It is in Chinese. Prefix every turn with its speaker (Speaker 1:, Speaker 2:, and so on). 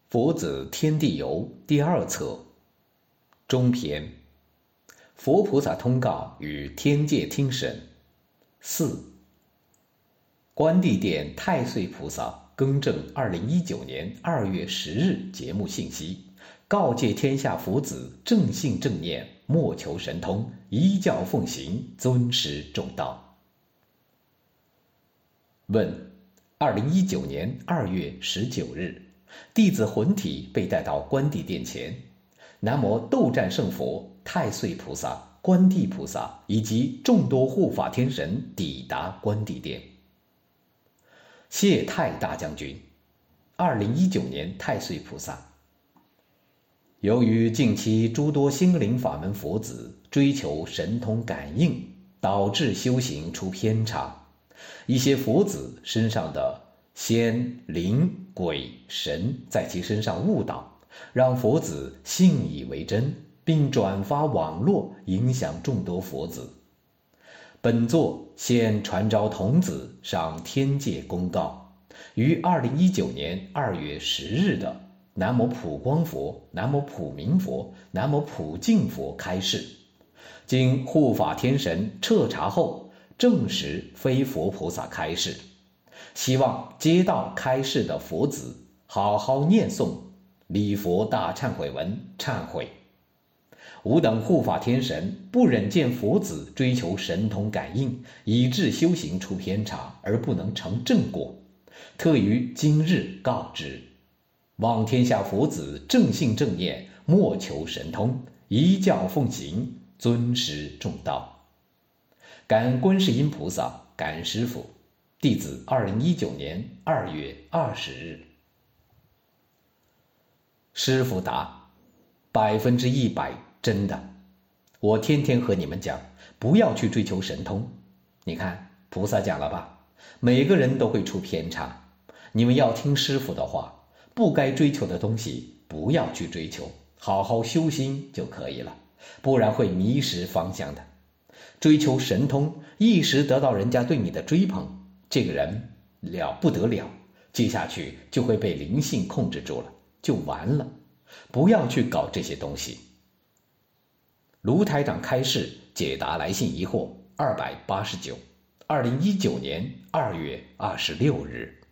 Speaker 1: 佛子天地游第二册中篇，佛菩萨通告与天界听审。4. 关帝殿太岁菩萨更正2019年2月10日节目信息，告诫天下佛子正信正念，莫求神通，依教奉行，尊师重道。问：2019年2月19日，弟子魂体被带到关帝殿前，南无斗战胜佛、太岁菩萨、关帝菩萨以及众多护法天神抵达关帝殿。谢太大将军，2019年太岁菩萨。由于近期诸多心灵法门佛子追求神通感应，导致修行出偏差，一些佛子身上的仙、灵、鬼、神在其身上误导，让佛子信以为真，并转发网络，影响众多佛子。本作现传召童子上天界公告，于2019年2月10日的南无普光佛、南无普明佛、南无普净佛开示，经护法天神彻查后，证实非佛菩萨开示，希望接到开示的佛子好好念诵礼佛大忏悔文忏悔。吾等护法天神不忍见佛子追求神通感应，以致修行出偏差而不能成正果，特于今日告知，望天下佛子正信正念，莫求神通，依教奉行，尊师重道。感观世音菩萨，感师父。弟子2019年2月20日。师父答：100%真的。我天天和你们讲，不要去追求神通。你看，菩萨讲了吧，每个人都会出偏差。你们要听师父的话，不该追求的东西不要去追求，好好修心就可以了，不然会迷失方向的。追求神通，一时得到人家对你的追捧，这个人了不得了，接下去就会被灵性控制住了，就完了。不要去搞这些东西。卢台长开示解答来信疑惑289，2019年2月26日。